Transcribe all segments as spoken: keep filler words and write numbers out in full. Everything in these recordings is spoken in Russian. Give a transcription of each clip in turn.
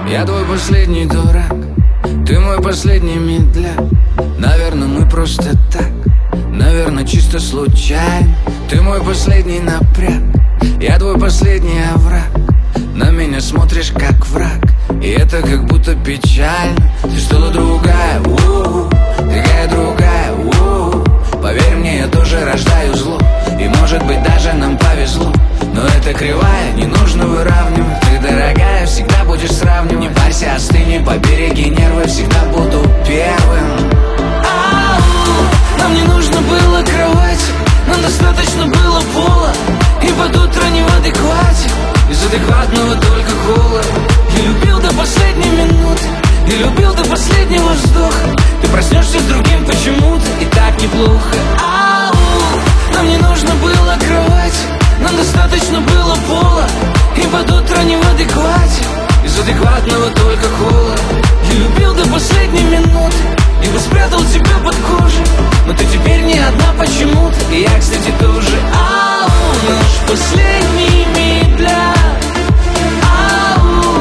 Я твой последний дурак, ты мой последний медляк. Наверное, мы просто так, наверное, чисто случайно. Ты мой последний напряг, я твой последний овраг. На меня смотришь как враг, и это как будто печально. Ты что-то другая, у-у-у, такая другая, у-у-у. Поверь мне, я тоже рождаю зло, и может быть даже нам повезло. Но это кривая, не нужно выравнивать. Ты, дорогая, всегда будешь сравнивать. Не парься, остыни, побереги нервы, всегда буду первым. Ау, нам не нужно было кровати, нам достаточно было пола. И под утро не в адеквате, из адекватного только холод. Я любил до последней минуты, я любил до последнего вздоха. Ты проснешься с другим почему-то, и так неплохо. Ау, нам не нужно было кровати, нам достаточно было пола. И под утро не в адеквате, из адекватного только холод. Я любил до последней минуты, и бы спрятал тебя под кожей. Но ты теперь не одна почему-то, и я, кстати, тоже. Ау, наш последний медляк. Ау,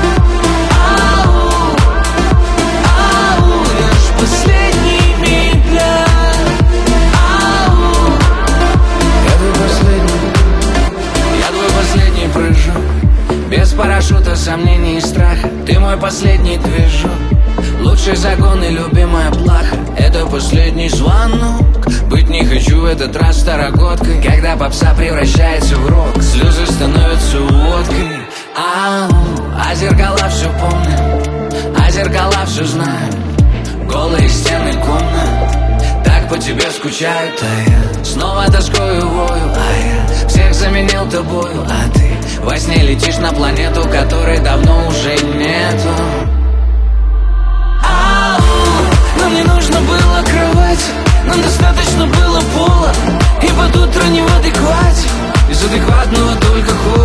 ау, ау, наш последний медляк. Ау, я твой последний, я твой последний прыжок. Без парашюта, сомнений и страха. Ты мой последний движок. Лучший загон и любимая плаха. Это последний звонок. Быть не хочу в этот раз старогодкой, когда попса превращается в рок, слезы становятся водкой. Ау, а зеркала все помнят, а зеркала все знают. Голые стены комнат так по тебе скучают. А я снова тоскую вою, а я всех заменил тобою. А ты во сне летишь на планету, которой давно уже нету. Нам не нужно было кровати, нам достаточно было пола. И под утро не в адеквате, из адекватного только холод.